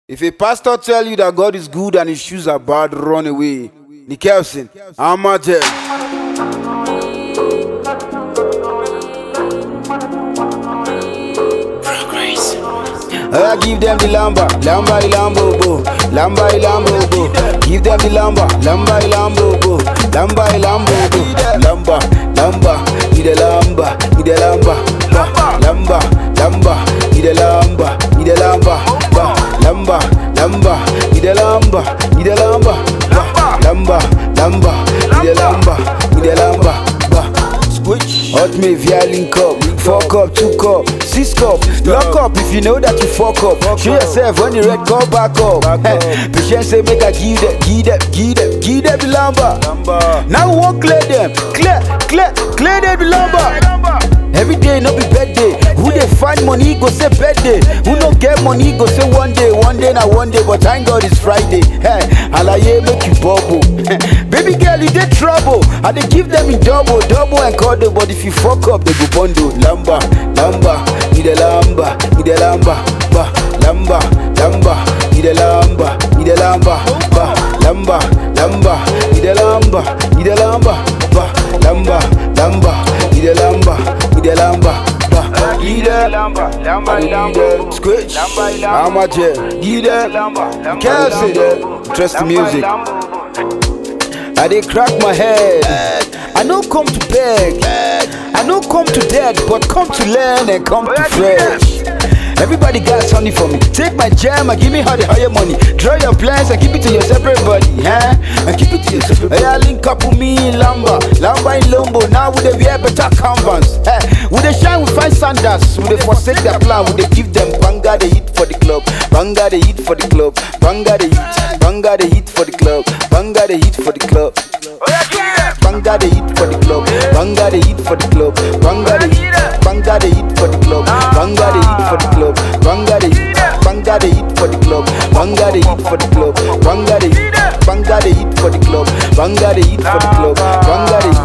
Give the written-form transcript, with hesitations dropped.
If a pastor tell you that God is good and his shoes are bad, run away. Nicholson, Amateur. I give them the lamba, lamba, lambo, bo, lamba, lambo, bo. Give them the lamba, lamba, lambo, bo, lamba, lambo, bo. Lamba, lamba, need a lamba, need a lamba, lamba, lamba, need a lamba, need a lamba, lamba, lamba, need a lamba, need a lamba, lamba, lamba, need a lamba, need a lamba. Hot me via link up, 4 cup, 2 cup, 6 cup, lock up if you know that you fuck up. Show yourself when the red call back up. Patient say make I give them the lamba. Now we won't clear them, clear them the lamba. Every day no be birthday. Who they find money go say birthday. Who no get money go say one day na one day. But thank God it's Friday. Hey, alaye make you bubble. Baby girl, you get trouble. I they give them in double and cuddle. But if you fuck up, they go bundle. Lamba, need a lamba, need a lamba, lamba, need a lamba, need a lamba, lamba, need a lamba, need a lamba, lamba, need a lamba, need a lamba. Squitch, Amateur, Kelsey, trust the music. I dey crack my head. I no come to beg. I no come to dead, but come to learn and come to fresh. Everybody got something for me. Take my jam and give me all the higher money. Draw your plans and keep it to your separate body, huh? And keep it to your separate body. Yeah, link up with me in Lamba in Lombo. Now we dey wear better canvas. We dey shine, we find sandals. We dey forsake their plan. We dey give them banga they hit for the club. Banga they hit for the club. Banga they hit for the club. Banga they hit for the club. Banga they hit for the club. Banga they hit for the club. Banga they hit for the club. Banga they hit for the club. Banga they hit for the club. Banga they hit for the club. Banga they hit for the club. Banga they hit for the club. Banga they hit for the club. Banga they